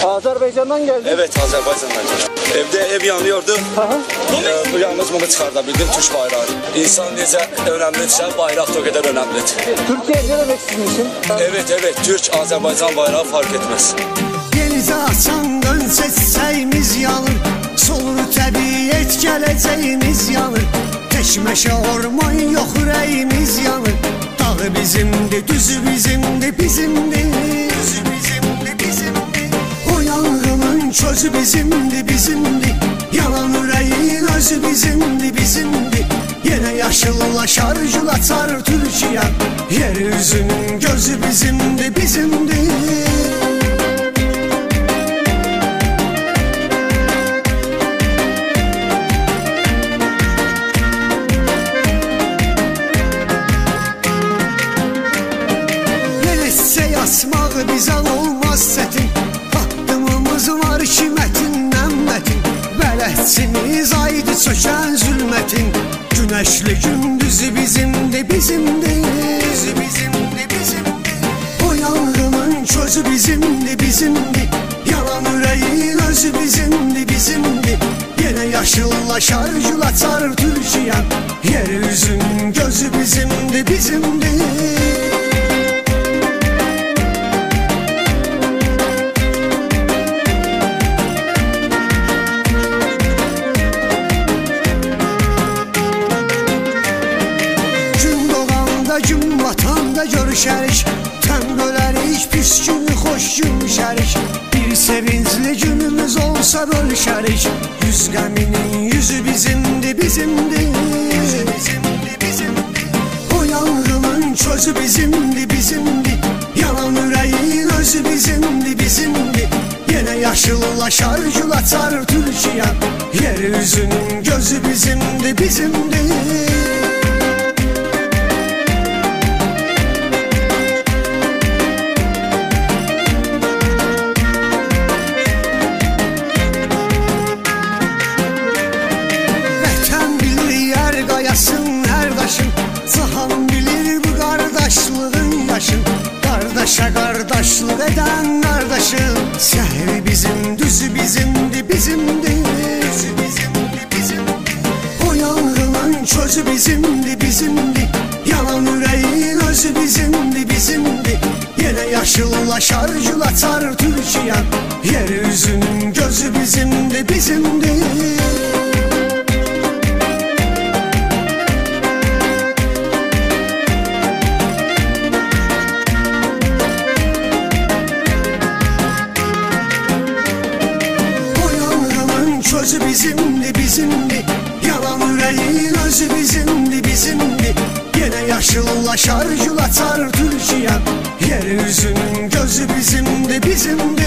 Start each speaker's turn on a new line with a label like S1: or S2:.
S1: Azerbaycan'dan geldin.
S2: Evet, Azerbaycan'dan geldim. Evde ev yanıyordu. Bu yalnız bunu çıkartabildim, Türk bayrağı. İnsan necə önemlidirsə, bayrak da o kadar önemlidir.
S1: Türkiye'de demek sizin?
S2: Evet, Türk, Azerbaycan bayrağı fark etmez.
S3: Denize açandan seçsəyimiz yanır, solur təbiət gələcəyimiz yanır. Teşmeşe orman yok, rəyimiz yanır. Dağı bizimdi, düzü bizimdi, bizimdi. O yangının çözü bizimdi, bizimdi. Yalan yüreğin özü bizimdi, bizimdi. Yine yaşıllaşar, jul açar Türkiye. Yeryüzünün gözü bizimdi, bizimdi. Asmağı bizə olmaz çətin. Haqqımız var ki mətindən mətin. Bələdçimiz aydı çökən zülmətin. Güneşli gündüzü bizimdi, bizimdi. O yangının çözü bizimdi, bizimdi. Yalan yüreğin özü bizimdi, bizimdi. Yine yaşıllaşar, jul açar Türkiye. Yeryüzünün gözü bizimdi, bizimdi. Gün vatanda görüşərik, təm bölərik, pis günü xoş gülüşərik. Bir sevincli günümüz olsa bölüşərik. Yüz qəminin yüzü bizimdi, bizimdi. O yangının çözü bizimdi, bizimdi. Yalan yüreğin özü bizimdi, bizimdi. Yine yaşıllaşar, jul açar Türkiye. Yeryüzünün gözü bizimdi, bizimdi. Her daşın, sahan bilir bu kardeşliğin yaşın. Kardeşe kardeşlik eden kardeşim. Şehri bizim, düzü bizimdi, bizimdi. O yangının çözü bizimdi, bizimdi. Yalan yüreğin özü bizimdi, bizimdi. Yine yaşıllaşar, jul açar Türkiye. Yeryüzünün gözü bizimdi, bizimdi. Özü bizimdi, bizimdi. Yalan yüreğin özü bizimdi, bizimdi. Yine yaşıllaşar, jul açar Türkiye. Yeryüzünün gözü bizimdi, bizimdi.